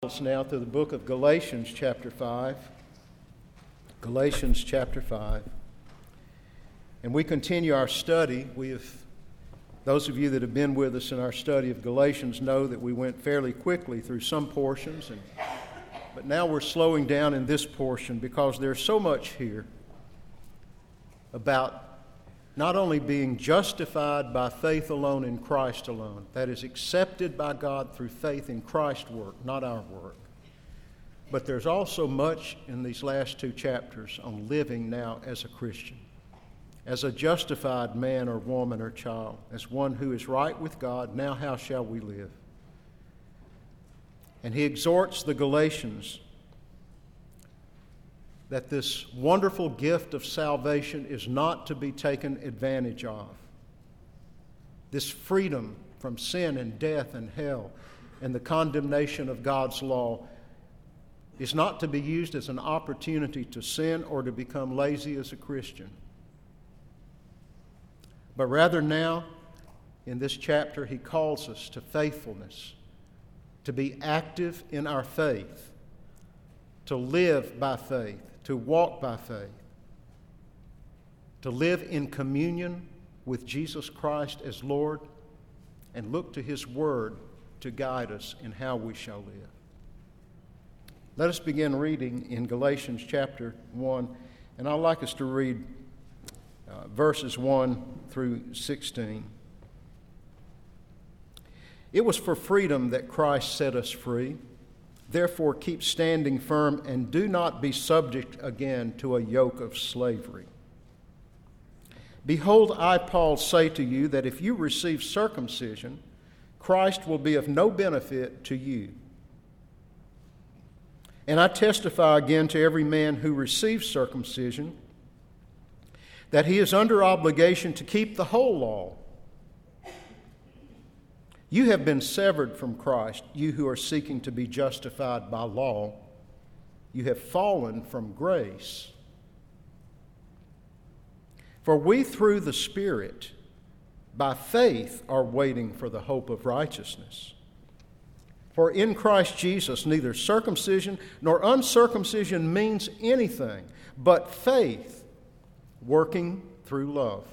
Now to the book of Galatians chapter 5. Galatians chapter 5. And we continue our study. Those of you that have been with us in our study of Galatians know that we went fairly quickly through some portions, but now we're slowing down in this portion because there's so much here about not only being justified by faith alone in Christ alone, that is accepted by God through faith in Christ's work, not our work. But there's also much in these last two chapters on living now as a Christian, as a justified man or woman or child, as one who is right with God. Now how shall we live? And he exhorts the Galatians that this wonderful gift of salvation is not to be taken advantage of. This freedom from sin and death and hell and the condemnation of God's law is not to be used as an opportunity to sin or to become lazy as a Christian. But rather now, in this chapter, he calls us to faithfulness, to be active in our faith, to live by faith, to walk by faith, to live in communion with Jesus Christ as Lord, and look to His Word to guide us in how we shall live. Let us begin reading in Galatians chapter 1, and I'd like us to read verses 1 through 16. It was for freedom that Christ set us free. Therefore, keep standing firm and do not be subject again to a yoke of slavery. Behold, I, Paul, say to you that if you receive circumcision, Christ will be of no benefit to you. And I testify again to every man who receives circumcision that he is under obligation to keep the whole law. You have been severed from Christ, you who are seeking to be justified by law. You have fallen from grace. For we through the Spirit, by faith, are waiting for the hope of righteousness. For in Christ Jesus neither circumcision nor uncircumcision means anything, but faith working through love.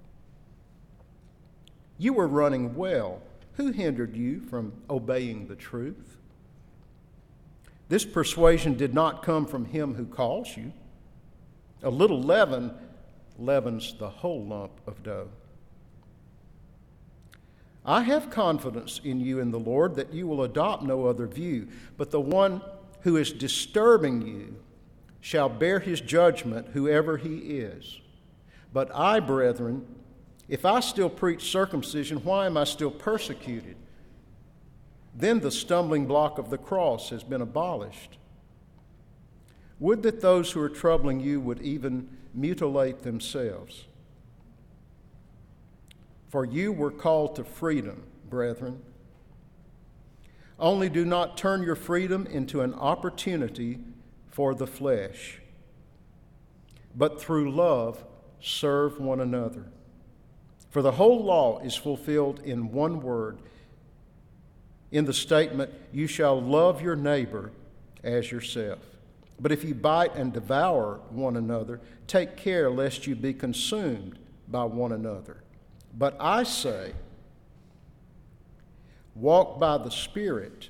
You were running well. Who hindered you from obeying the truth? This persuasion did not come from him who calls you. A little leaven leavens the whole lump of dough. I have confidence in you in the Lord that you will adopt no other view, but the one who is disturbing you shall bear his judgment, whoever he is. But I, brethren, if I still preach circumcision, why am I still persecuted? Then the stumbling block of the cross has been abolished. Would that those who are troubling you would even mutilate themselves. For you were called to freedom, brethren. Only do not turn your freedom into an opportunity for the flesh, but through love serve one another. For the whole law is fulfilled in one word, in the statement, you shall love your neighbor as yourself. But if you bite and devour one another, take care lest you be consumed by one another. But I say, walk by the Spirit,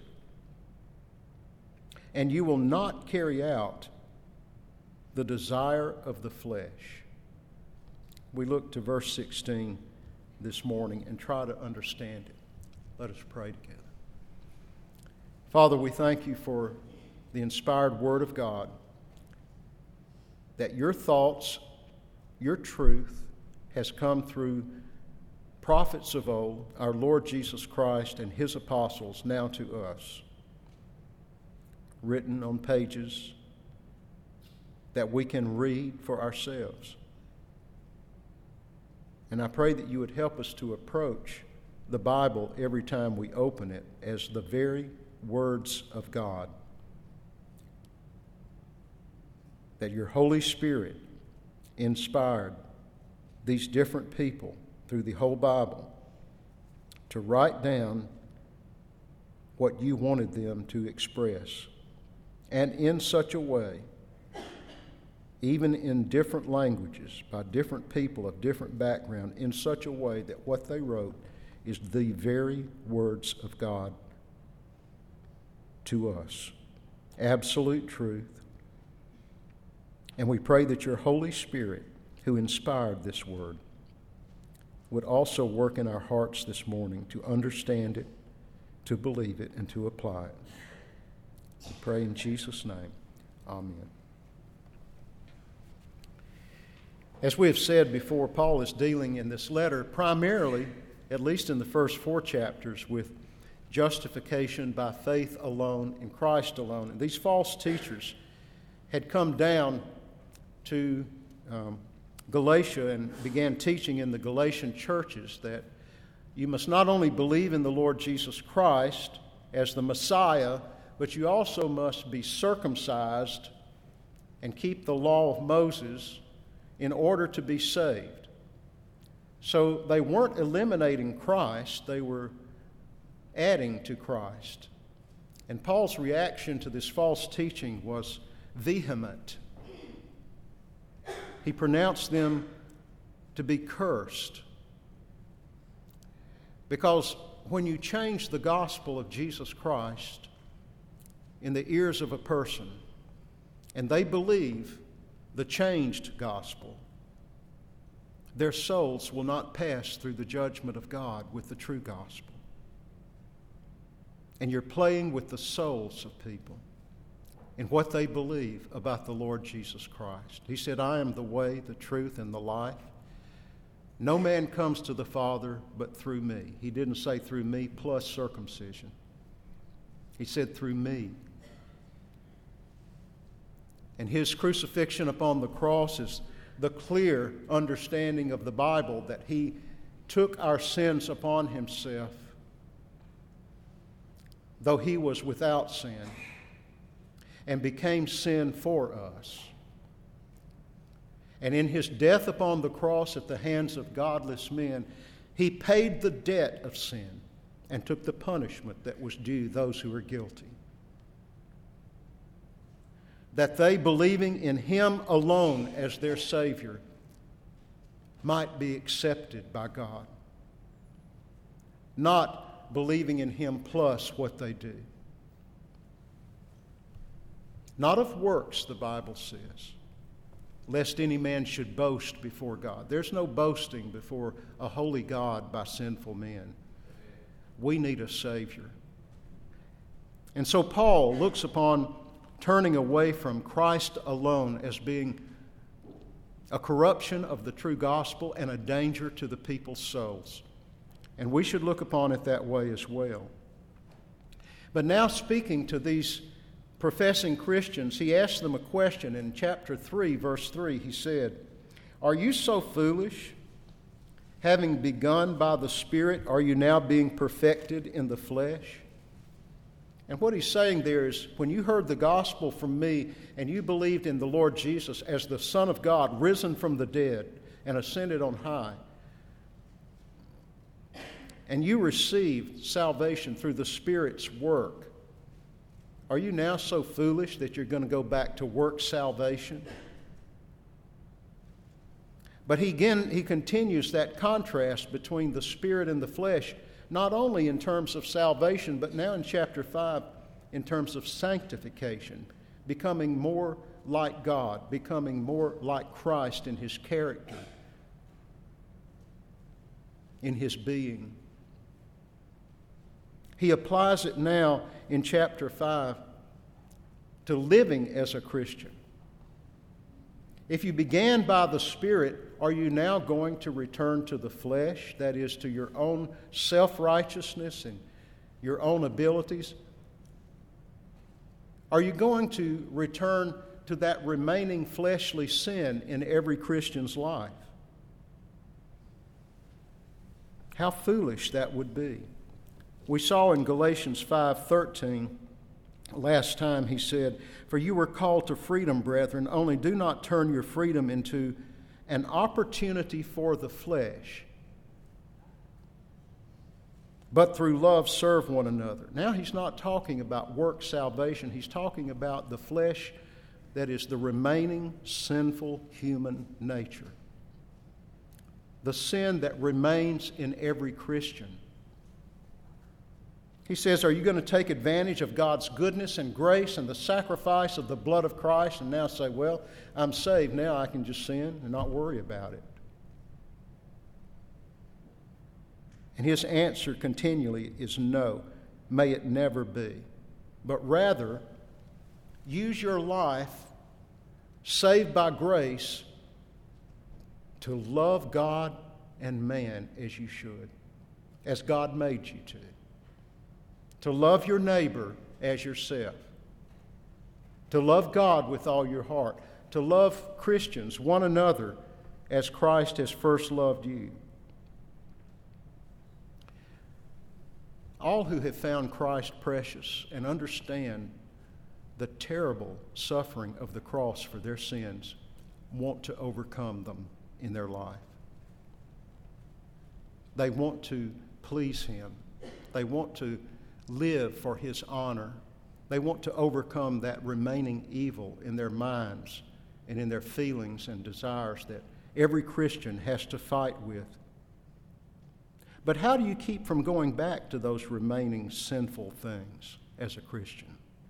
and you will not carry out the desire of the flesh. We look to verse 16 this morning and try to understand it. Let us pray together. Father, we thank you for the inspired Word of God, that your thoughts, your truth has come through prophets of old, our Lord Jesus Christ and his apostles, now to us, written on pages that we can read for ourselves. And I pray that you would help us to approach the Bible every time we open it as the very words of God. That your Holy Spirit inspired these different people through the whole Bible to write down what you wanted them to express. And in such a way, even in different languages, by different people of different background, in such a way that what they wrote is the very words of God to us. Absolute truth. And we pray that your Holy Spirit, who inspired this word, would also work in our hearts this morning to understand it, to believe it, and to apply it. We pray in Jesus' name. Amen. As we have said before, Paul is dealing in this letter primarily, at least in the first 4 chapters, with justification by faith alone in Christ alone. And these false teachers had come down to Galatia and began teaching in the Galatian churches that you must not only believe in the Lord Jesus Christ as the Messiah, but you also must be circumcised and keep the law of Moses in order to be saved. So they weren't eliminating Christ, they were adding to Christ. And Paul's reaction to this false teaching was vehement. He pronounced them to be cursed. Because when you change the gospel of Jesus Christ in the ears of a person, and they believe the changed gospel, their souls will not pass through the judgment of God with the true gospel. And you're playing with the souls of people in what they believe about the Lord Jesus Christ. He said, I am the way, the truth, and the life. No man comes to the Father but through me. He didn't say through me plus circumcision. He said through me. And his crucifixion upon the cross is the clear understanding of the Bible that he took our sins upon himself, though he was without sin, and became sin for us. And in his death upon the cross at the hands of godless men, he paid the debt of sin and took the punishment that was due those who were guilty. That they, believing in him alone as their Savior, might be accepted by God. Not believing in him plus what they do. Not of works, the Bible says, lest any man should boast before God. There's no boasting before a holy God by sinful men. We need a Savior. And so Paul looks upon turning away from Christ alone as being a corruption of the true gospel and a danger to the people's souls. And we should look upon it that way as well. But now, speaking to these professing Christians, he asked them a question. In chapter 3, verse 3, he said, Are you so foolish? Having begun by the Spirit, are you now being perfected in the flesh? And what he's saying there is, when you heard the gospel from me and you believed in the Lord Jesus as the Son of God, risen from the dead and ascended on high, and you received salvation through the Spirit's work, are you now so foolish that you're going to go back to work salvation? But he continues that contrast between the Spirit and the flesh, not only in terms of salvation, but now in chapter 5 in terms of sanctification, becoming more like God, becoming more like Christ in his character, in his being. He applies it now in chapter 5 to living as a Christian. If you began by the Spirit, are you now going to return to the flesh, that is, to your own self-righteousness and your own abilities? Are you going to return to that remaining fleshly sin in every Christian's life? How foolish that would be. We saw in Galatians 5:13, last time he said, For you were called to freedom, brethren, only do not turn your freedom into an opportunity for the flesh, but through love serve one another. Now he's not talking about work salvation. He's talking about the flesh that is the remaining sinful human nature. The sin that remains in every Christian. He says, are you going to take advantage of God's goodness and grace and the sacrifice of the blood of Christ and now say, well, I'm saved, now I can just sin and not worry about it? And his answer continually is no, may it never be. But rather, use your life, saved by grace, to love God and man as you should, as God made you to. To love your neighbor as yourself. To love God with all your heart. To love Christians, one another, as Christ has first loved you. All who have found Christ precious and understand the terrible suffering of the cross for their sins want to overcome them in their life. They want to please Him. They want to live for His honor. They want to overcome that remaining evil in their minds and in their feelings and desires that every Christian has to fight with. But how do you keep from going back to those remaining sinful things as a Christian?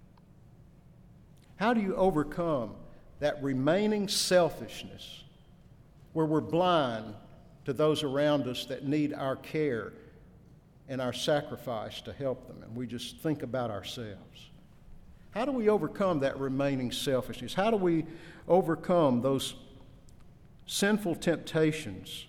How do you overcome that remaining selfishness where we're blind to those around us that need our care and our sacrifice to help them, and we just think about ourselves? How do we overcome that remaining selfishness? How do we overcome those sinful temptations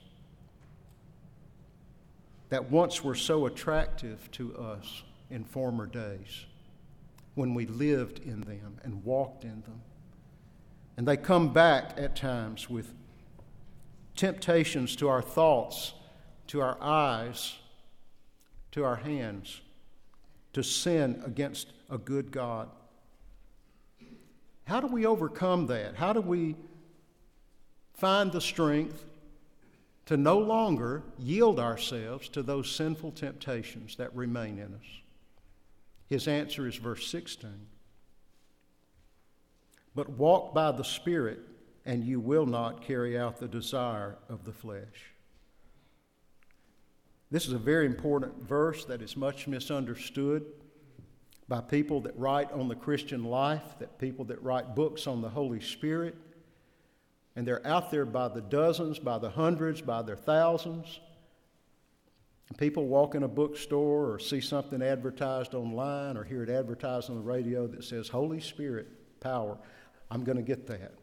that once were so attractive to us in former days when we lived in them and walked in them? And they come back at times with temptations to our thoughts, to our eyes, to our hands, to sin against a good God. How do we overcome that? How do we find the strength to no longer yield ourselves to those sinful temptations that remain in us? His answer is verse 16. But walk by the Spirit, and you will not carry out the desire of the flesh. This is a very important verse that is much misunderstood by people that write on the Christian life, that people that write books on the Holy Spirit. And they're out there by the dozens, by the hundreds, by their thousands. And people walk in a bookstore or see something advertised online or hear it advertised on the radio that says, Holy Spirit power, I'm going to get that.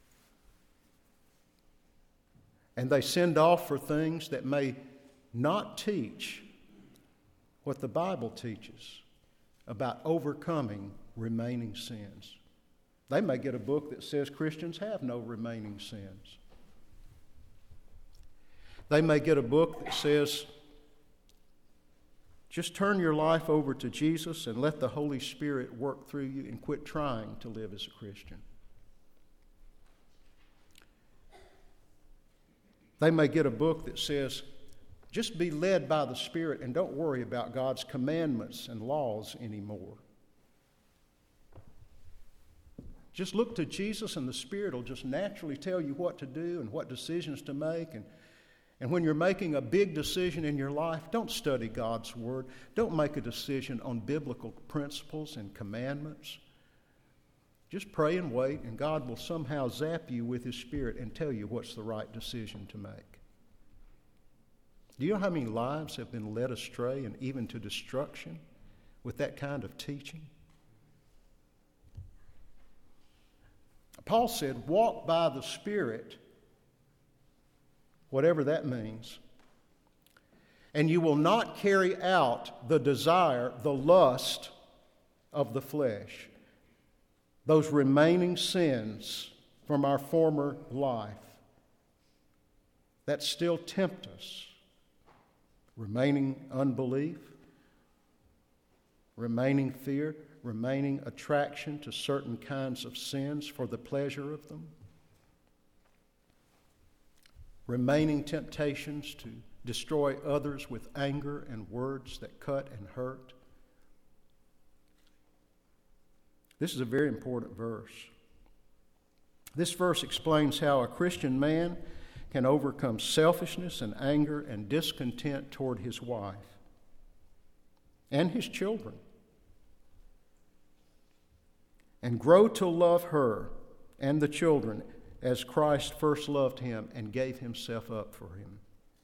And they send off for things that may not teach what the Bible teaches about overcoming remaining sins. They may get a book that says Christians have no remaining sins. They may get a book that says, just turn your life over to Jesus and let the Holy Spirit work through you and quit trying to live as a Christian. They may get a book that says, just be led by the Spirit and don't worry about God's commandments and laws anymore. Just look to Jesus and the Spirit will just naturally tell you what to do and what decisions to make. And when you're making a big decision in your life, don't study God's Word. Don't make a decision on biblical principles and commandments. Just pray and wait, and God will somehow zap you with His Spirit and tell you what's the right decision to make. Do you know how many lives have been led astray and even to destruction with that kind of teaching? Paul said, walk by the Spirit, whatever that means, and you will not carry out the desire, the lust of the flesh, those remaining sins from our former life that still tempt us. Remaining unbelief, remaining fear, remaining attraction to certain kinds of sins for the pleasure of them, remaining temptations to destroy others with anger and words that cut and hurt. This is a very important verse. This verse explains how a Christian man can overcome selfishness and anger and discontent toward his wife and his children, and grow to love her and the children as Christ first loved him and gave himself up for him.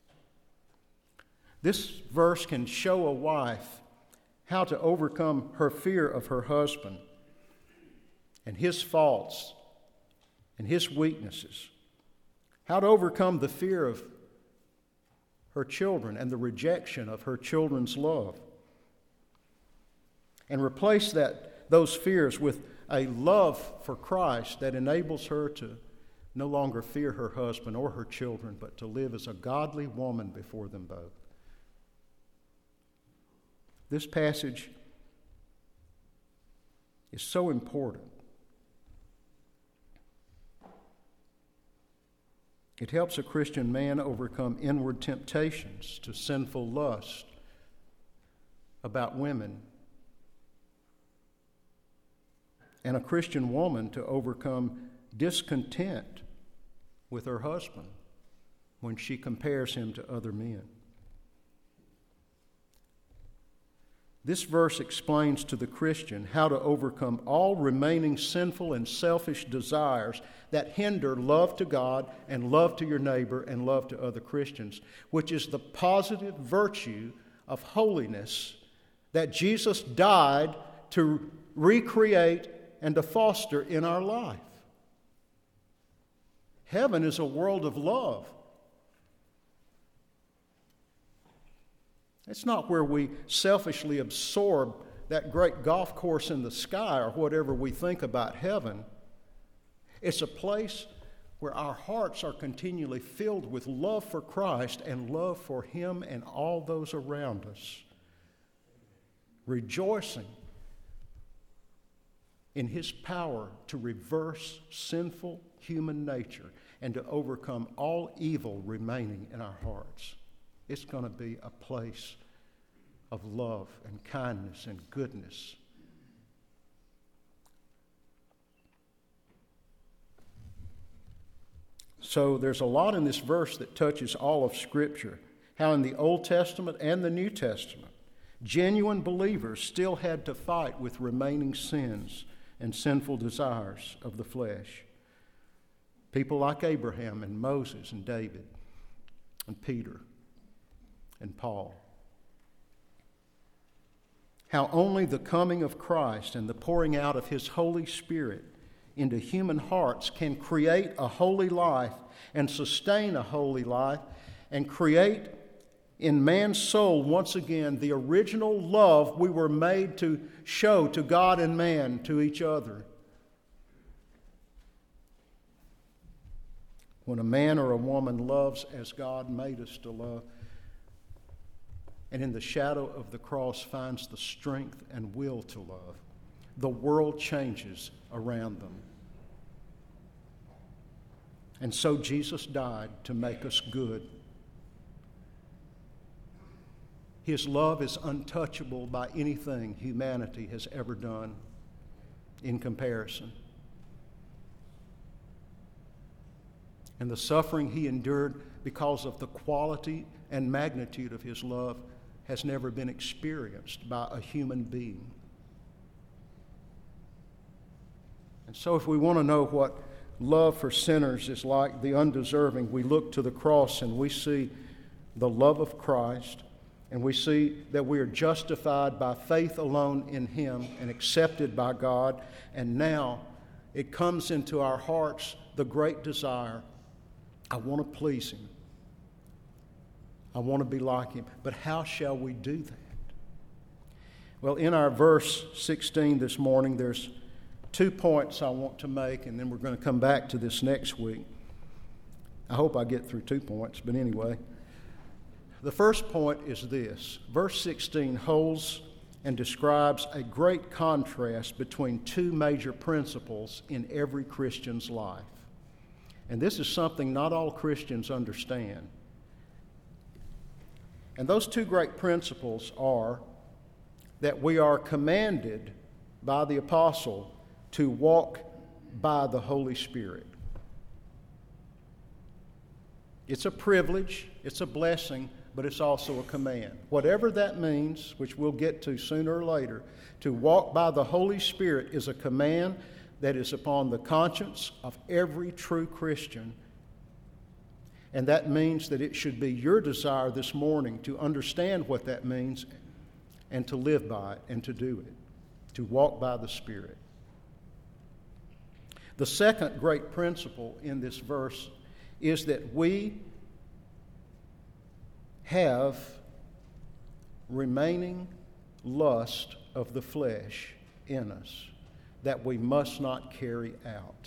This verse can show a wife how to overcome her fear of her husband and his faults and his weaknesses, how to overcome the fear of her children and the rejection of her children's love, and replace those fears with a love for Christ that enables her to no longer fear her husband or her children, but to live as a godly woman before them both. This passage is so important. It helps a Christian man overcome inward temptations to sinful lust about women, and a Christian woman to overcome discontent with her husband when she compares him to other men. This verse explains to the Christian how to overcome all remaining sinful and selfish desires that hinder love to God and love to your neighbor and love to other Christians, which is the positive virtue of holiness that Jesus died to recreate and to foster in our life. Heaven is a world of love. It's not where we selfishly absorb that great golf course in the sky or whatever we think about heaven. It's a place where our hearts are continually filled with love for Christ and love for Him and all those around us, rejoicing in His power to reverse sinful human nature and to overcome all evil remaining in our hearts. It's going to be a place of love and kindness and goodness. So there's a lot in this verse that touches all of Scripture, how in the Old Testament and the New Testament, genuine believers still had to fight with remaining sins and sinful desires of the flesh. People like Abraham and Moses and David and Peter and Paul. How only the coming of Christ and the pouring out of His Holy Spirit into human hearts can create a holy life and sustain a holy life and create in man's soul once again the original love we were made to show to God and man, to each other. When a man or a woman loves as God made us to love, and in the shadow of the cross finds the strength and will to love, the world changes around them. And so Jesus died to make us good. His love is untouchable by anything humanity has ever done in comparison. And the suffering He endured because of the quality and magnitude of His love has never been experienced by a human being. And so if we want to know what love for sinners is like, the undeserving, we look to the cross and we see the love of Christ, and we see that we are justified by faith alone in Him and accepted by God, and now it comes into our hearts the great desire, I want to please Him. I want to be like Him. But how shall we do that? Well, in our verse 16 this morning, there's 2 points I want to make, and then we're going to come back to this next week. I hope I get through 2 points, but anyway. The first point is this. Verse 16 holds and describes a great contrast between 2 major principles in every Christian's life. And this is something not all Christians understand. And those two great principles are that we are commanded by the apostle to walk by the Holy Spirit. It's a privilege, it's a blessing, but it's also a command. Whatever that means, which we'll get to sooner or later, to walk by the Holy Spirit is a command that is upon the conscience of every true Christian. And that means that it should be your desire this morning to understand what that means and to live by it and to do it, to walk by the Spirit. The second great principle in this verse is that we have remaining lust of the flesh in us that we must not carry out.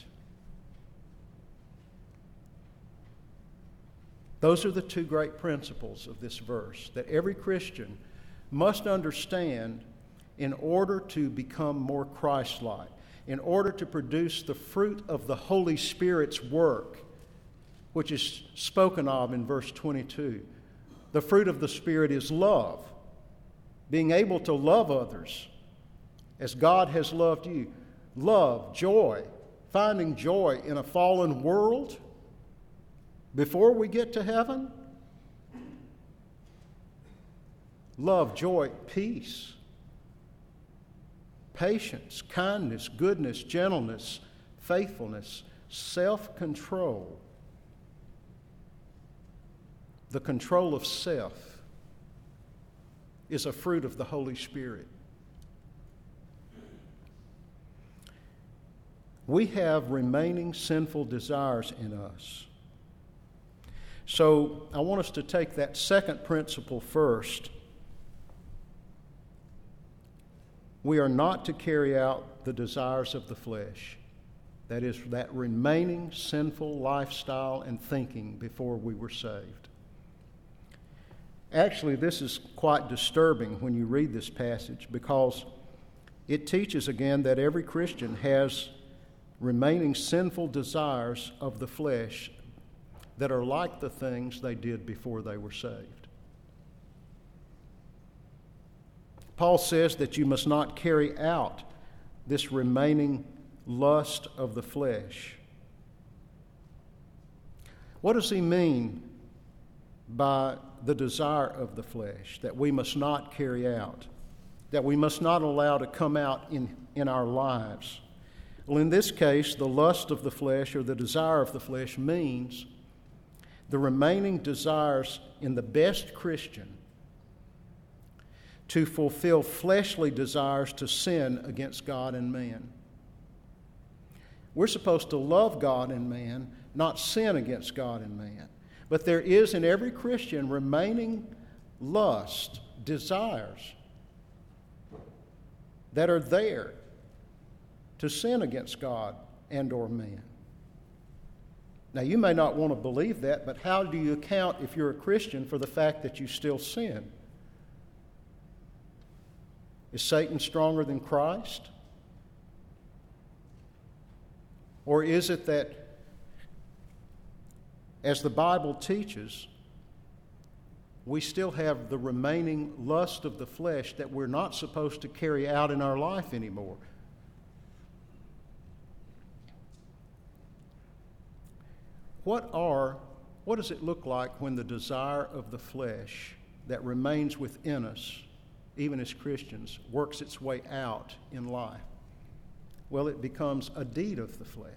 Those are the two great principles of this verse that every Christian must understand in order to become more Christ-like, in order to produce the fruit of the Holy Spirit's work, which is spoken of in verse 22. The fruit of the Spirit is love, being able to love others as God has loved you. Love, joy, finding joy in a fallen world before we get to heaven. Love, joy, peace, patience, kindness, goodness, gentleness, faithfulness, self-control. The control of self is a fruit of the Holy Spirit. We have remaining sinful desires in us. So I want us to take that second principle first. We are not to carry out the desires of the flesh. That is, that remaining sinful lifestyle and thinking before we were saved. Actually, this is quite disturbing when you read this passage because it teaches again that every Christian has remaining sinful desires of the flesh that are like the things they did before they were saved. Paul says that you must not carry out this remaining lust of the flesh. What does he mean by the desire of the flesh that we must not carry out, that we must not allow to come out in our lives? Well, in this case, the lust of the flesh or the desire of the flesh means the remaining desires in the best Christian to fulfill fleshly desires to sin against God and man. We're supposed to love God and man, not sin against God and man. But there is in every Christian remaining lust, desires that are there to sin against God and or man. Now, you may not want to believe that, but how do you account, if you're a Christian, for the fact that you still sin? Is Satan stronger than Christ? Or is it that, as the Bible teaches, we still have the remaining lust of the flesh that we're not supposed to carry out in our life anymore? What does it look like when the desire of the flesh that remains within us, even as Christians, works its way out in life? Well, it becomes a deed of the flesh.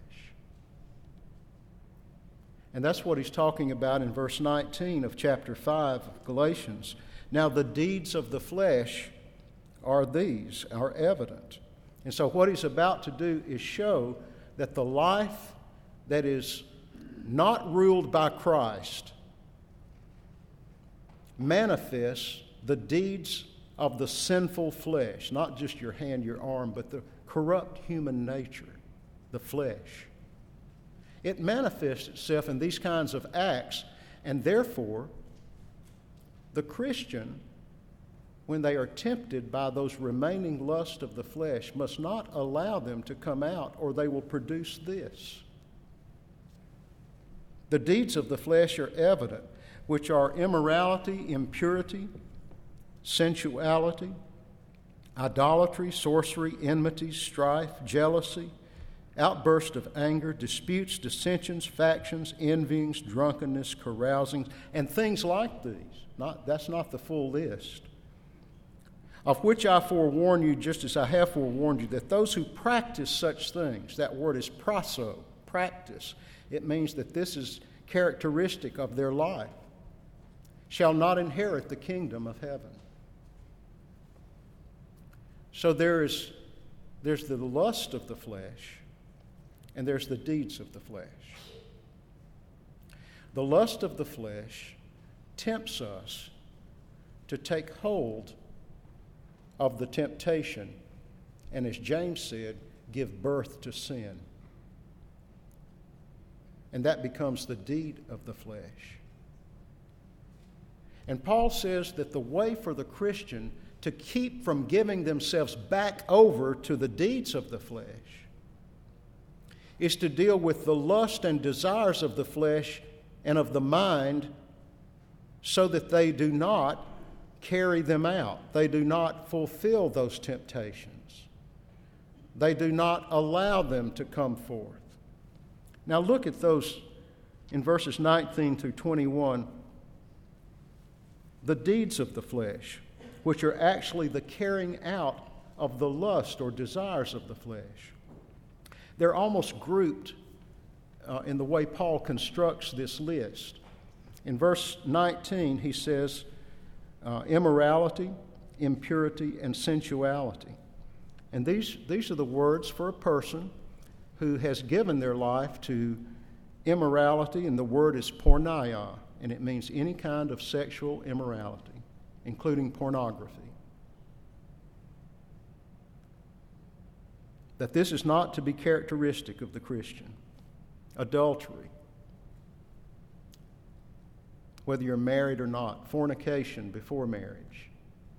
And that's what he's talking about in verse 19 of chapter 5 of Galatians. Now, the deeds of the flesh are these, are evident. And so what he's about to do is show that the life that is not ruled by Christ manifests the deeds of the sinful flesh, not just your hand, your arm, but the corrupt human nature, the flesh. It manifests itself in these kinds of acts, and therefore, the Christian, when they are tempted by those remaining lusts of the flesh, must not allow them to come out, or they will produce this. The deeds of the flesh are evident. which are immorality, impurity, sensuality, idolatry, sorcery, enmity, strife, jealousy, outburst of anger, disputes, dissensions, factions, envyings, drunkenness, carousings, and things like these. That's not the full list. Of which I forewarn you, just as I have forewarned you, that those who practice such things, that word is praso, practice. It means that this is characteristic of their life, shall not inherit the kingdom of heaven. So there's the lust of the flesh, and there's the deeds of the flesh. The lust of the flesh tempts us to take hold of the temptation, and as James said, give birth to sin. And that becomes the deed of the flesh. And Paul says that the way for the Christian to keep from giving themselves back over to the deeds of the flesh is to deal with the lust and desires of the flesh and of the mind so that they do not carry them out. They do not fulfill those temptations. They do not allow them to come forth. Now look at those in verses 19 through 21. The deeds of the flesh, which are actually the carrying out of the lust or desires of the flesh. They're almost grouped in the way Paul constructs this list. In verse 19, he says, immorality, impurity, and sensuality. And these are the words for a person who has given their life to immorality, and the word is porneia, and it means any kind of sexual immorality, including pornography. That this is not to be characteristic of the Christian. Adultery, whether you're married or not, fornication before marriage.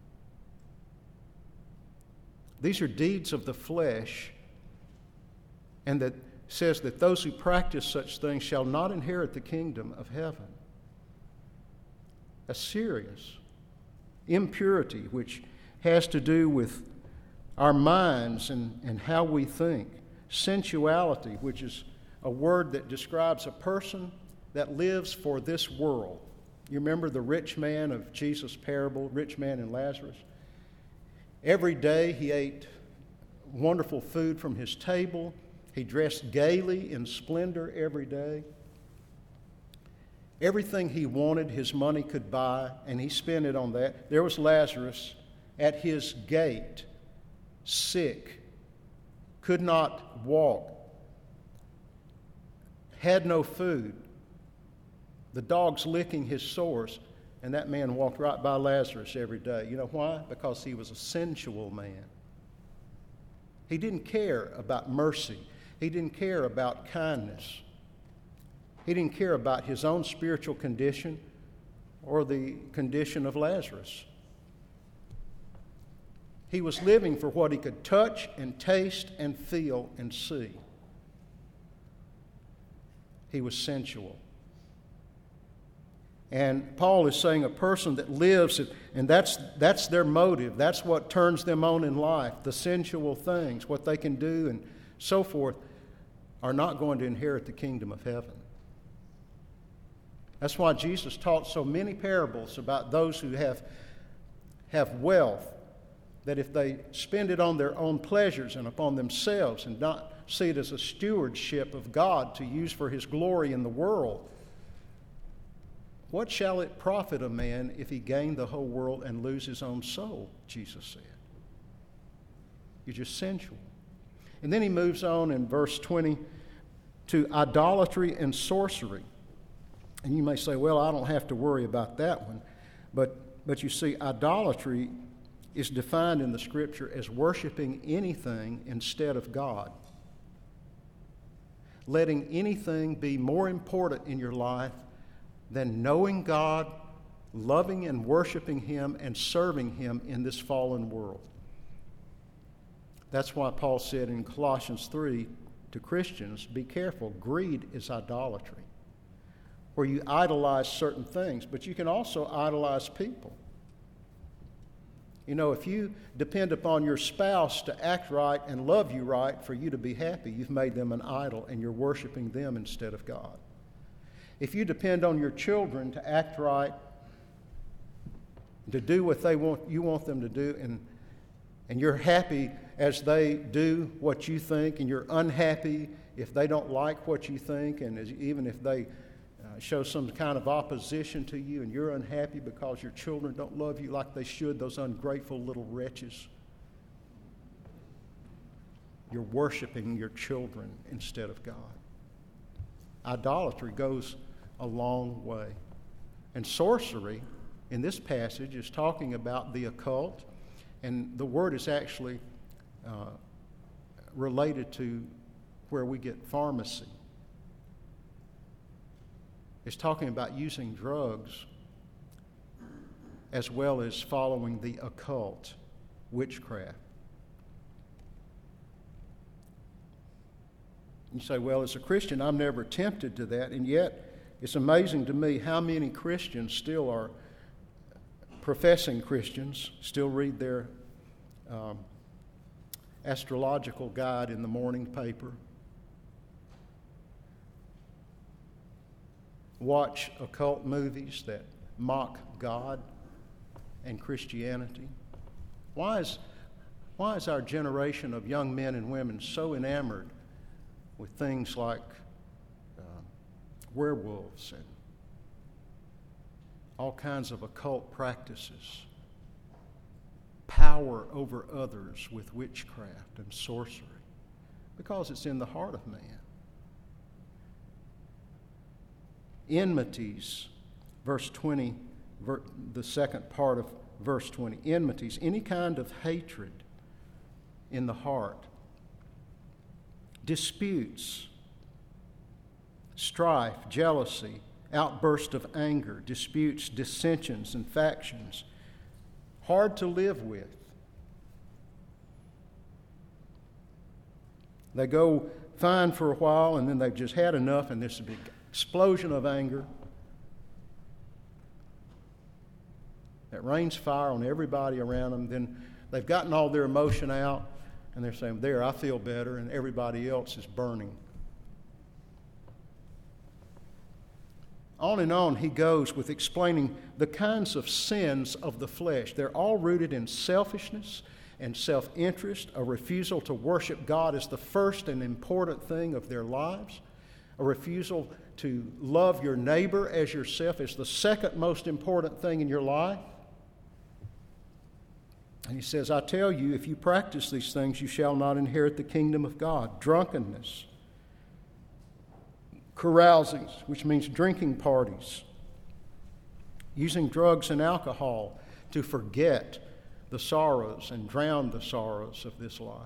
These are deeds of the flesh, and that says that those who practice such things shall not inherit the kingdom of heaven. That's serious. Impurity, which has to do with our minds and how we think. Sensuality, which is a word that describes a person that lives for this world. You remember the rich man of Jesus' parable, rich man and Lazarus? Every day he ate wonderful food from his table. He dressed gaily in splendor every day. Everything he wanted, his money could buy, and he spent it on that. There was Lazarus at his gate, sick, could not walk, had no food, the dogs licking his sores, and that man walked right by Lazarus every day. You know why? Because he was a sensual man. He didn't care about mercy. He didn't care about kindness. He didn't care about his own spiritual condition or the condition of Lazarus. He was living for what he could touch and taste and feel and see. He was sensual. And Paul is saying a person that lives, and that's their motive. That's what turns them on in life, the sensual things, what they can do and so forth, are not going to inherit the kingdom of heaven. That's why Jesus taught so many parables about those who have wealth, that if they spend it on their own pleasures and upon themselves and not see it as a stewardship of God to use for His glory in the world, what shall it profit a man if he gain the whole world and lose his own soul, Jesus said. You're just sensual. And then he moves on in verse 20 to idolatry and sorcery. And you may say, well, I don't have to worry about that one. But you see, idolatry is defined in the Scripture as worshiping anything instead of God. Letting anything be more important in your life than knowing God, loving and worshiping Him, and serving Him in this fallen world. That's why Paul said in Colossians 3 to Christians, be careful, greed is idolatry. where you idolize certain things, but you can also idolize people. You know, if you depend upon your spouse to act right and love you right for you to be happy, you've made them an idol and you're worshiping them instead of God. If you depend on your children to act right, to do what you want them to do, and you're happy as they do what you think, and you're unhappy if they don't like what you think, and even if they show some kind of opposition to you, and you're unhappy because your children don't love you like they should, those ungrateful little wretches. You're worshiping your children instead of God. Idolatry goes a long way. And sorcery, in this passage, is talking about the occult, and the word is actually related to where we get pharmacy. It's talking about using drugs as well as following the occult, witchcraft. You say, well, as a Christian, I'm never tempted to that, and yet it's amazing to me how many Christians still are professing Christians, still read their astrological guide in the morning paper, watch occult movies that mock God and Christianity. Why is our generation of young men and women so enamored with things like werewolves and all kinds of occult practices, power over others with witchcraft and sorcery? Because it's in the heart of man. Enmities, verse 20, the second part of verse 20. Enmities, any kind of hatred in the heart. Disputes, strife, jealousy, outburst of anger, disputes, dissensions, and factions. Hard to live with. They go fine for a while, and then they've just had enough, and there's a big explosion of anger that rains fire on everybody around them. Then they've gotten all their emotion out, and they're saying, there, I feel better, and everybody else is burning. On and on he goes with explaining the kinds of sins of the flesh. They're all rooted in selfishness and self-interest, a refusal to worship God as the first and important thing of their lives, a refusal to love your neighbor as yourself as the second most important thing in your life. And he says, I tell you, if you practice these things, you shall not inherit the kingdom of God. Drunkenness, carousing, which means drinking parties, using drugs and alcohol to forget the sorrows and drown the sorrows of this life.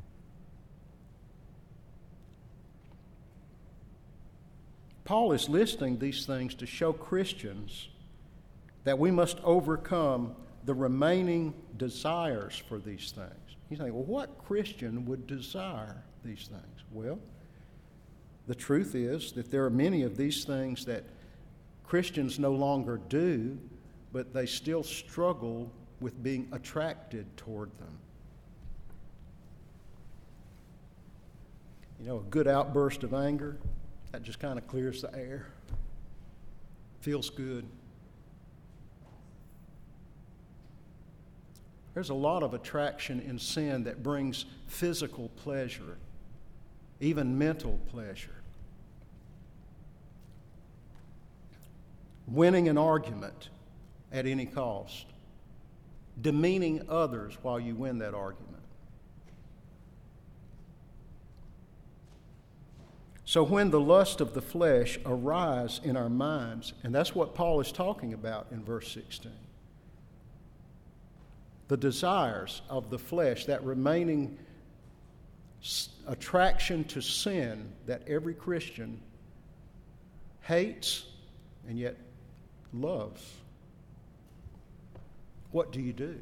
Paul is listing these things to show Christians that we must overcome the remaining desires for these things. He's saying, well, what Christian would desire these things? Well, the truth is that there are many of these things that Christians no longer do, but they still struggle with being attracted toward them. You know, a good outburst of anger, that just kind of clears the air. Feels good. There's a lot of attraction in sin that brings physical pleasure, even mental pleasure. Winning an argument at any cost. Demeaning others while you win that argument. So when the lust of the flesh arise in our minds, and that's what Paul is talking about in verse 16. The desires of the flesh, that remaining attraction to sin that every Christian hates and yet loves. What do you do?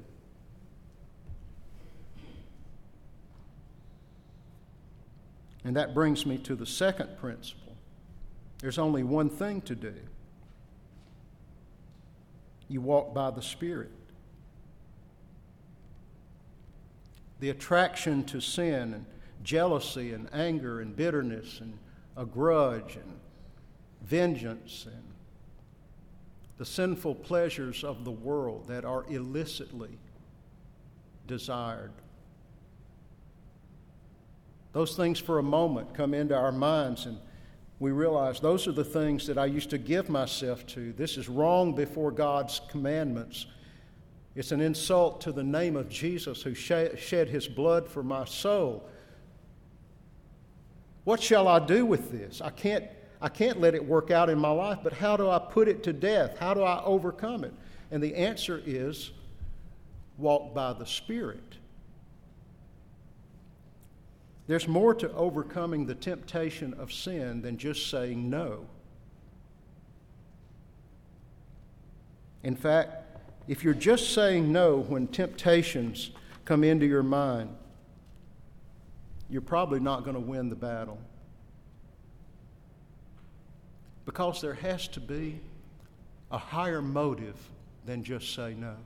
And that brings me to the second principle. There's only one thing to do. You walk by the Spirit. The attraction to sin and jealousy and anger and bitterness and a grudge and vengeance and the sinful pleasures of the world that are illicitly desired. Those things for a moment come into our minds and we realize those are the things that I used to give myself to. This is wrong before God's commandments. It's an insult to the name of Jesus who shed his blood for my soul. What shall I do with this? I can't let it work out in my life, but how do I put it to death? How do I overcome it? And the answer is walk by the Spirit. There's more to overcoming the temptation of sin than just saying no. In fact, if you're just saying no when temptations come into your mind, you're probably not going to win the battle. Because there has to be a higher motive than just say no.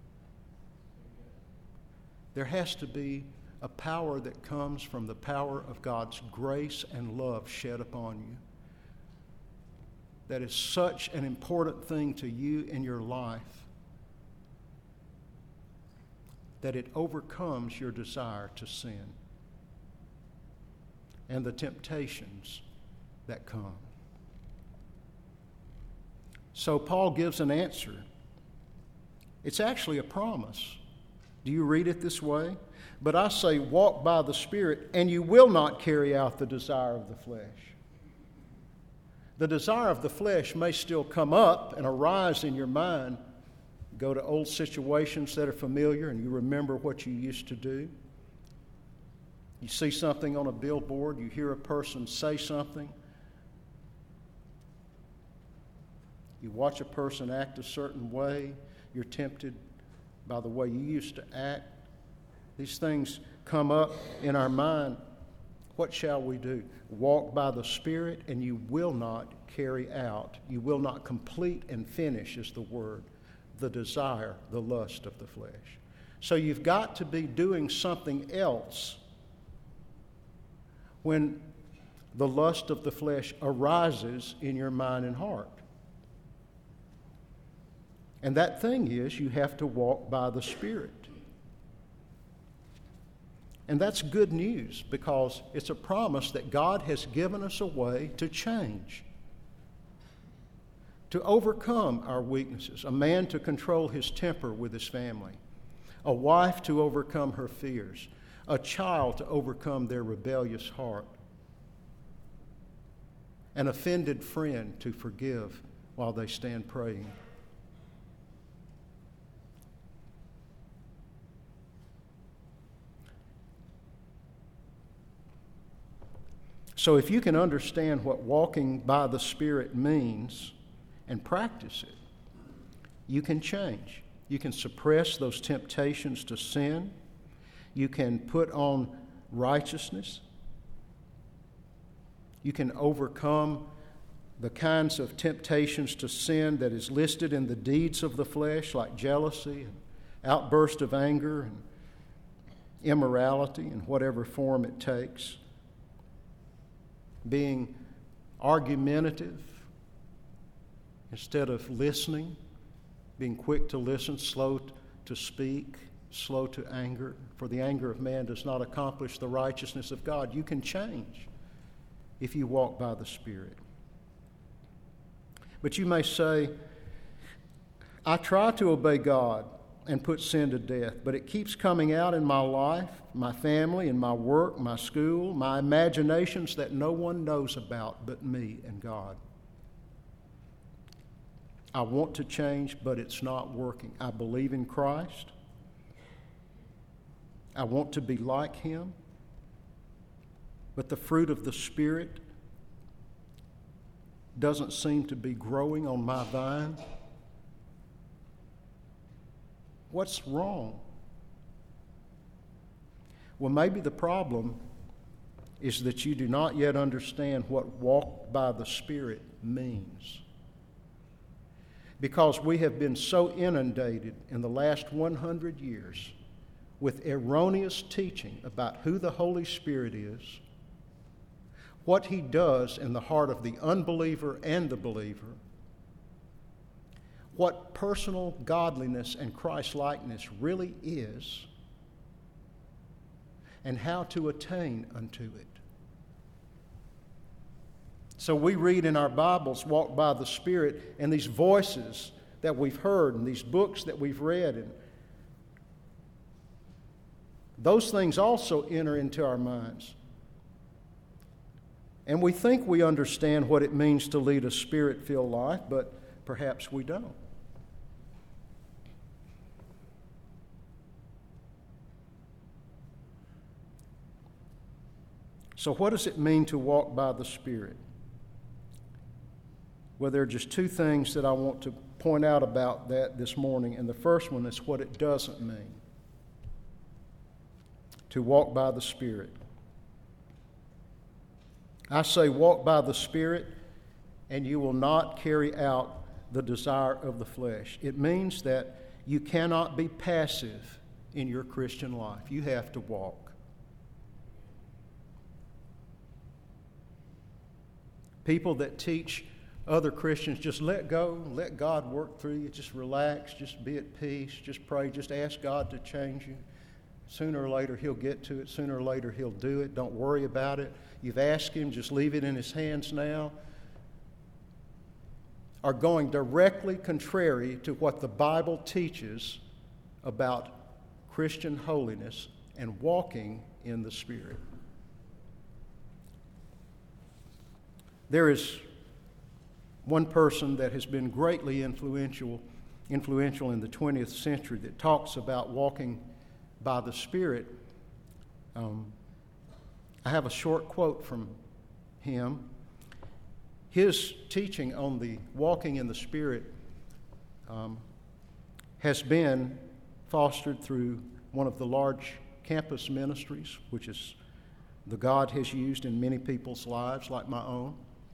There has to be a power that comes from the power of God's grace and love shed upon you. That is such an important thing to you in your life that it overcomes your desire to sin and the temptations that come. So Paul gives an answer. It's actually a promise. Do you read it this way? But I say, walk by the Spirit, and you will not carry out the desire of the flesh. The desire of the flesh may still come up and arise in your mind. Go to old situations that are familiar, and you remember what you used to do. You see something on a billboard, you hear a person say something. You watch a person act a certain way, you're tempted by the way you used to act. These things come up in our mind. What shall we do? Walk by the Spirit, and you will not carry out, you will not complete and finish, is the word, the desire, the lust of the flesh. So you've got to be doing something else when the lust of the flesh arises in your mind and heart. And that thing is, you have to walk by the Spirit. And that's good news because it's a promise that God has given us a way to change, to overcome our weaknesses, a man to control his temper with his family, a wife to overcome her fears, a child to overcome their rebellious heart, an offended friend to forgive while they stand praying. So if you can understand what walking by the Spirit means and practice it, you can change. You can suppress those temptations to sin. You can put on righteousness. You can overcome the kinds of temptations to sin that is listed in the deeds of the flesh, like jealousy and outburst of anger and immorality in whatever form it takes. Being argumentative instead of listening, being quick to listen, slow to speak, slow to anger. For the anger of man does not accomplish the righteousness of God. You can change if you walk by the Spirit. But you may say, I try to obey God and put sin to death, but it keeps coming out in my life, my family, in my work, my school, my imaginations that no one knows about but me and God. I want to change, but it's not working. I believe in Christ. I want to be like Him, but the fruit of the Spirit doesn't seem to be growing on my vine. What's wrong? Well, maybe the problem is that you do not yet understand what walk by the Spirit means. because we have been so inundated in the last 100 years with erroneous teaching about who the Holy Spirit is, what He does in the heart of the unbeliever and the believer, what personal godliness and Christ-likeness really is, and how to attain unto it. So we read in our Bibles, walk by the Spirit, and these voices that we've heard and these books that we've read, and those things also enter into our minds. And we think we understand what it means to lead a Spirit-filled life, but perhaps we don't. So what does it mean to walk by the Spirit? Well, there are just two things that I want to point out about that this morning, and the first one is what it doesn't mean to walk by the Spirit. I say walk by the Spirit, and you will not carry out the desire of the flesh. It means that you cannot be passive in your Christian life. You have to walk. People that teach other Christians, just let go, let God work through you, just relax, just be at peace, just pray, just ask God to change you. Sooner or later He'll get to it, sooner or later He'll do it, don't worry about it. You've asked Him, just leave it in His hands now. Are going directly contrary to what the Bible teaches about Christian holiness and walking in the Spirit. There is one person that has been greatly influential in the 20th century that talks about walking by the Spirit. I have a short quote from him. His teaching on the walking in the Spirit has been fostered through one of the large campus ministries, which is the God has used in many people's lives, like my own.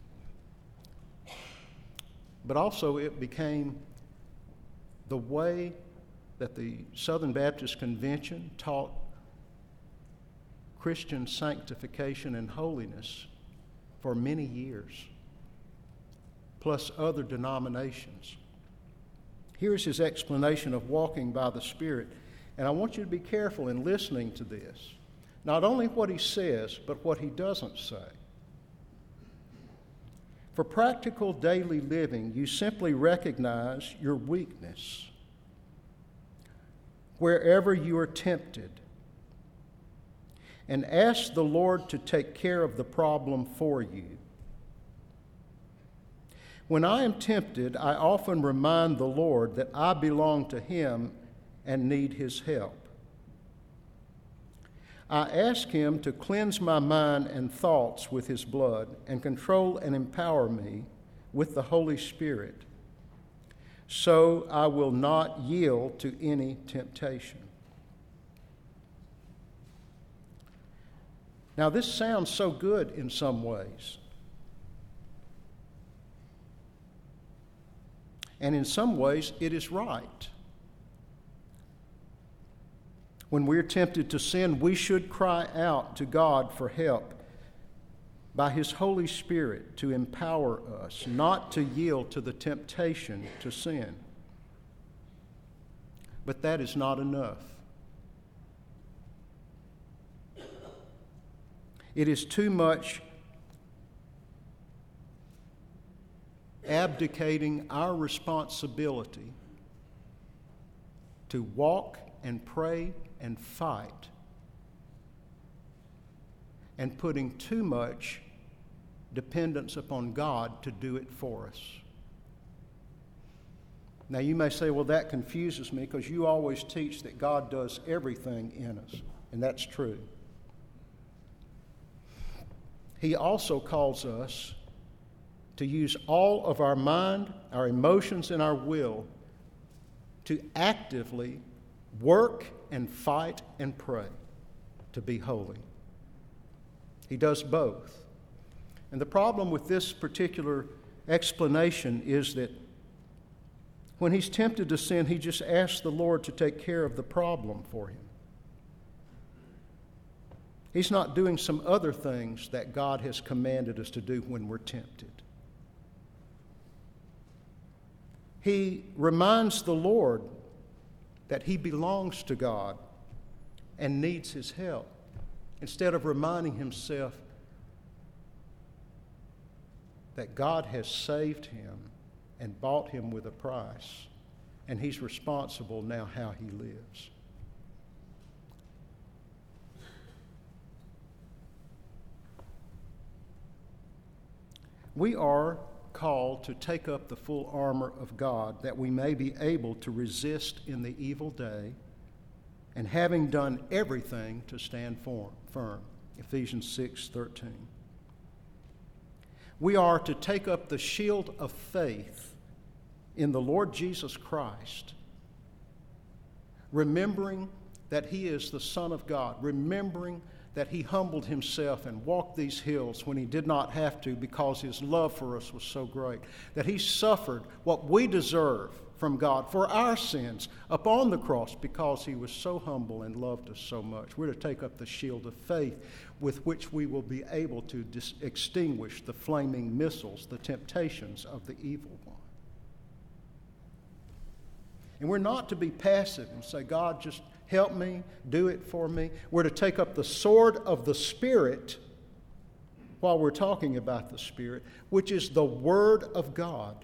But also it became the way that the Southern Baptist Convention taught Christian sanctification and holiness for many years, plus other denominations. Here's his explanation of walking by the Spirit, and I want you to be careful in listening to this. Not only what he says, but what he doesn't say. For practical daily living, you simply recognize your weakness wherever you are tempted and ask the Lord to take care of the problem for you. When I am tempted, I often remind the Lord that I belong to Him and need His help. I ask Him to cleanse my mind and thoughts with His blood and control and empower me with the Holy Spirit, so I will not yield to any temptation. Now, this sounds so good in some ways. And in some ways, it is right. When we're tempted to sin, we should cry out to God for help by His Holy Spirit to empower us not to yield to the temptation to sin. But that is not enough. It is too much abdicating our responsibility to walk and pray and fight, and putting too much dependence upon God to do it for us. Now you may say, well, that confuses me because you always teach that God does everything in us, and that's true. He also calls us to use all of our mind, our emotions, and our will to actively work and fight and pray to be holy. He does both. And the problem with this particular explanation is that when he's tempted to sin, he just asks the Lord to take care of the problem for him. He's not doing some other things that God has commanded us to do when we're tempted. He reminds the Lord that he belongs to God and needs his help, instead of reminding himself that God has saved him and bought him with a price, and he's responsible now how he lives. We are called to take up the full armor of God, that we may be able to resist in the evil day, and having done everything, to stand firm. Ephesians 6:13. We are to take up the shield of faith in the Lord Jesus Christ, remembering that he is the Son of God, remembering that he humbled himself and walked these hills when he did not have to, because his love for us was so great, that he suffered what we deserve from God for our sins upon the cross, because he was so humble and loved us so much. We're to take up the shield of faith, with which we will be able to extinguish the flaming missiles, the temptations of the evil one. And we're not to be passive and say, God, just help me, do it for me. We're to take up the sword of the Spirit while we're talking about the Spirit, which is the Word of God,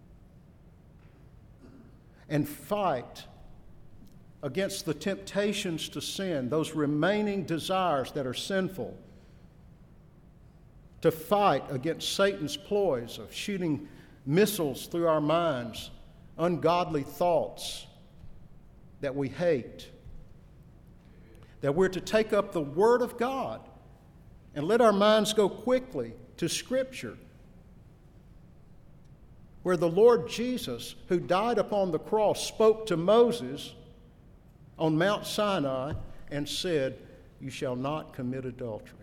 and fight against the temptations to sin, those remaining desires that are sinful, to fight against Satan's ploys of shooting missiles through our minds, ungodly thoughts that we hate. That we're to take up the Word of God and let our minds go quickly to Scripture, where the Lord Jesus, who died upon the cross, spoke to Moses on Mount Sinai and said, "You shall not commit adultery.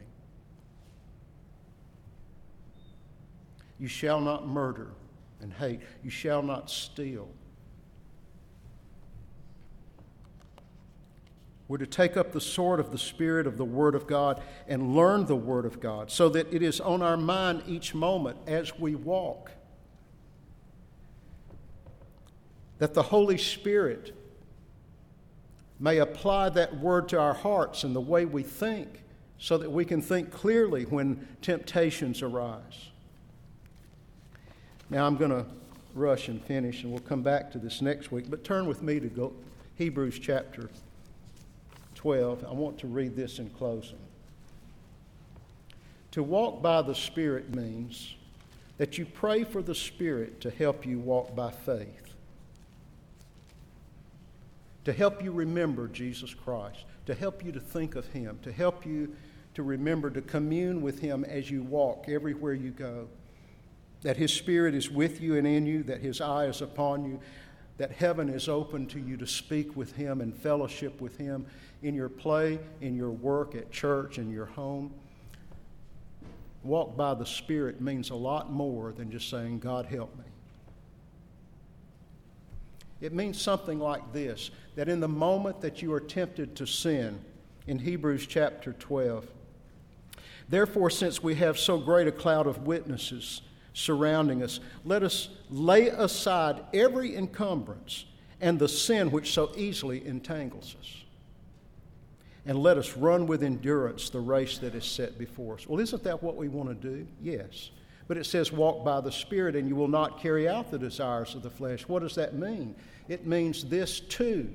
You shall not murder and hate. You shall not steal." We're to take up the sword of the Spirit of the Word of God and learn the Word of God, so that it is on our mind each moment as we walk. That the Holy Spirit may apply that Word to our hearts and the way we think, so that we can think clearly when temptations arise. Now I'm going to rush and finish, and we'll come back to this next week. But turn with me to Hebrews chapter 12. I want to read this in closing. To walk by the Spirit means that you pray for the Spirit to help you walk by faith, to help you remember Jesus Christ, to help you to think of Him, to help you to remember to commune with Him as you walk everywhere you go, that His Spirit is with you and in you, that His eye is upon you, that heaven is open to you to speak with Him and fellowship with Him in your play, in your work, at church, in your home. Walk by the Spirit means a lot more than just saying, "God help me." It means something like this, that in the moment that you are tempted to sin, in Hebrews chapter 12, "Therefore, since we have so great a cloud of witnesses surrounding us, let us lay aside every encumbrance and the sin which so easily entangles us. And let us run with endurance the race that is set before us." Well, isn't that what we want to do? Yes. But it says, walk by the Spirit, and you will not carry out the desires of the flesh. What does that mean? It means this too: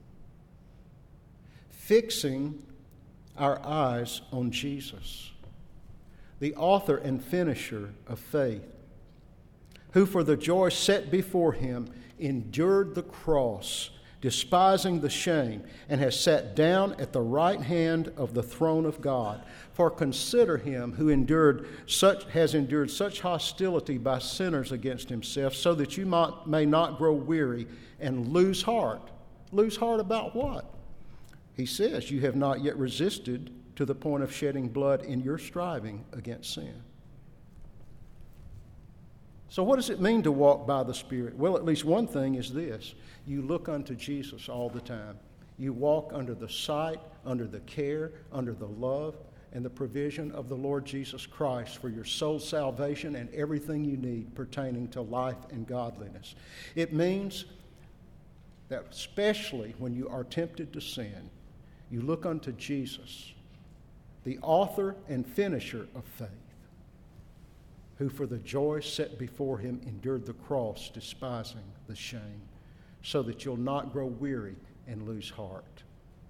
fixing our eyes on Jesus, the author and finisher of faith, who for the joy set before him endured the cross, despising the shame, and has sat down at the right hand of the throne of God. For consider him who has endured such hostility by sinners against himself, so that you may not grow weary and lose heart. Lose heart about what? He says, you have not yet resisted to the point of shedding blood in your striving against sin. So what does it mean to walk by the Spirit? Well, at least one thing is this. You look unto Jesus all the time. You walk under the sight, under the care, under the love, and the provision of the Lord Jesus Christ for your soul's salvation and everything you need pertaining to life and godliness. It means that especially when you are tempted to sin, you look unto Jesus, the author and finisher of faith, who for the joy set before him endured the cross, despising the shame, so that you'll not grow weary and lose heart.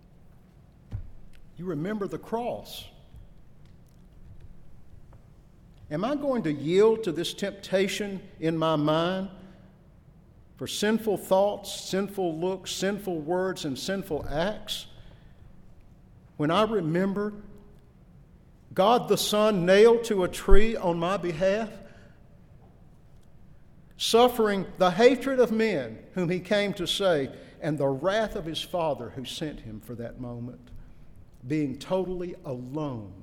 You remember the cross. Am I going to yield to this temptation in my mind for sinful thoughts, sinful looks, sinful words, and sinful acts when I remember God the Son nailed to a tree on my behalf, suffering the hatred of men whom he came to save, and the wrath of his Father who sent him for that moment, being totally alone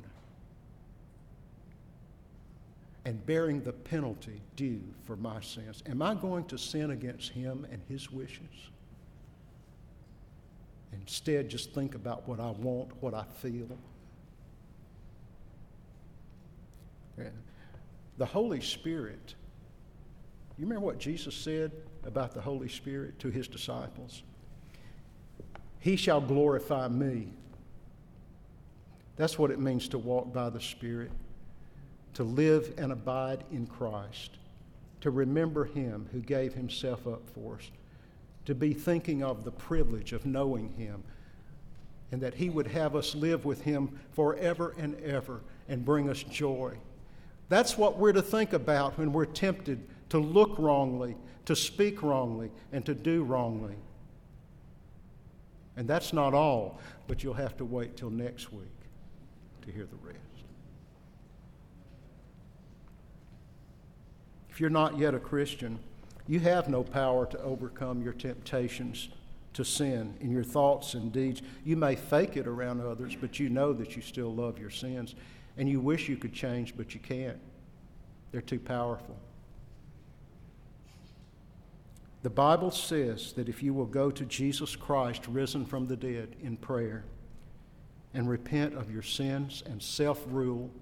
and bearing the penalty due for my sins? Am I going to sin against him and his wishes? Instead, just think about what I want, what I feel. The Holy Spirit, you remember what Jesus said about the Holy Spirit to his disciples? He shall glorify me. That's what it means to walk by the Spirit, to live and abide in Christ, to remember him who gave himself up for us, to be thinking of the privilege of knowing him, and that he would have us live with him forever and ever and bring us joy. That's what we're to think about when we're tempted to look wrongly, to speak wrongly, and to do wrongly. And that's not all, but you'll have to wait till next week to hear the rest. If you're not yet a Christian, you have no power to overcome your temptations to sin in your thoughts and deeds. You may fake it around others, but you know that you still love your sins. And you wish you could change, but you can't. They're too powerful. The Bible says that if you will go to Jesus Christ, risen from the dead, in prayer, and repent of your sins and self-rule,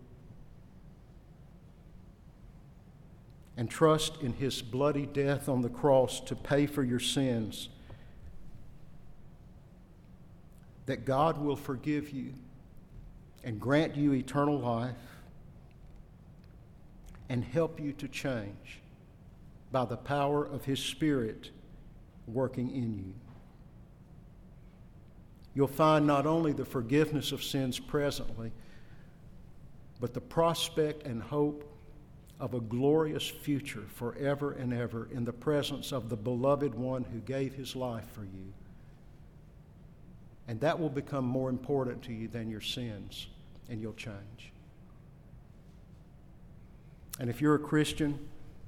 and trust in his bloody death on the cross to pay for your sins, that God will forgive you and grant you eternal life and help you to change by the power of his Spirit working in you. You'll find not only the forgiveness of sins presently, but the prospect and hope of a glorious future forever and ever in the presence of the beloved one who gave his life for you. And that will become more important to you than your sins, and you'll change. And if you're a Christian,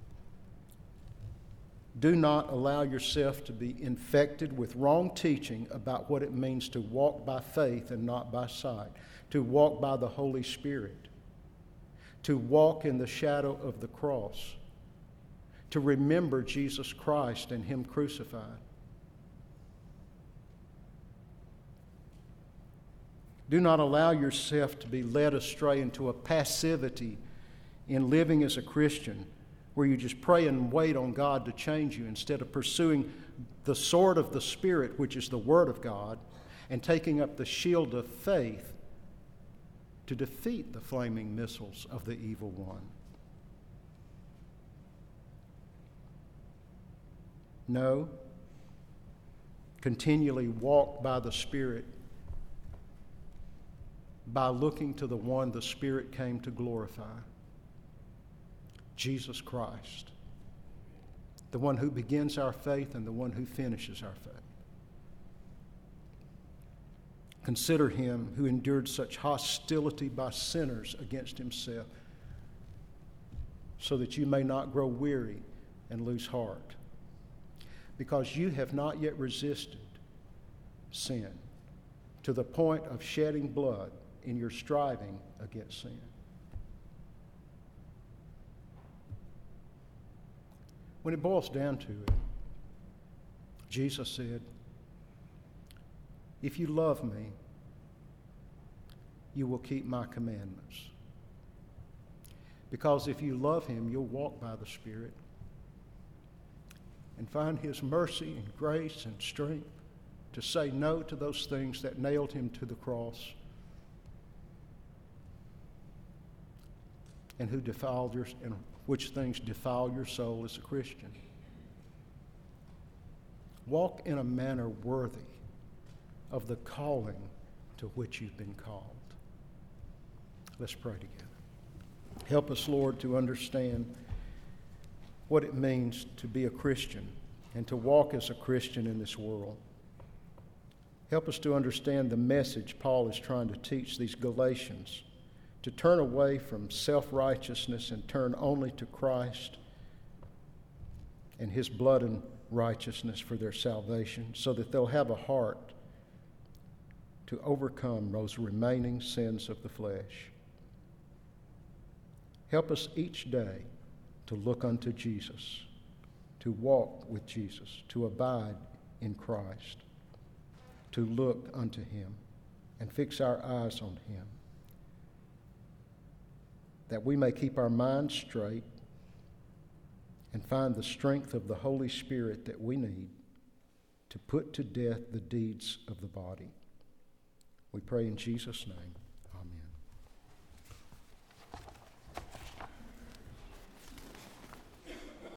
do not allow yourself to be infected with wrong teaching about what it means to walk by faith and not by sight, to walk by the Holy Spirit, to walk in the shadow of the cross, to remember Jesus Christ and him crucified. Do not allow yourself to be led astray into a passivity in living as a Christian where you just pray and wait on God to change you instead of pursuing the sword of the Spirit, which is the Word of God, and taking up the shield of faith to defeat the flaming missiles of the evil one. No, continually walk by the Spirit by looking to the one the Spirit came to glorify, Jesus Christ, the one who begins our faith and the one who finishes our faith. Consider him who endured such hostility by sinners against himself, so that you may not grow weary and lose heart, because you have not yet resisted sin to the point of shedding blood in your striving against sin. When it boils down to it, Jesus said, if you love me, you will keep my commandments. Because if you love him, you'll walk by the Spirit and find his mercy and grace and strength to say no to those things that nailed him to the cross and which things defile your soul as a Christian. Walk in a manner worthy of the calling to which you've been called. Let's pray together. Help us, Lord, to understand what it means to be a Christian and to walk as a Christian in this world. Help us to understand the message Paul is trying to teach these Galatians, to turn away from self-righteousness and turn only to Christ and his blood and righteousness for their salvation, so that they'll have a heart to overcome those remaining sins of the flesh. Help us each day to look unto Jesus, to walk with Jesus, to abide in Christ, to look unto him and fix our eyes on him, that we may keep our minds straight and find the strength of the Holy Spirit that we need to put to death the deeds of the body. We pray in Jesus' name.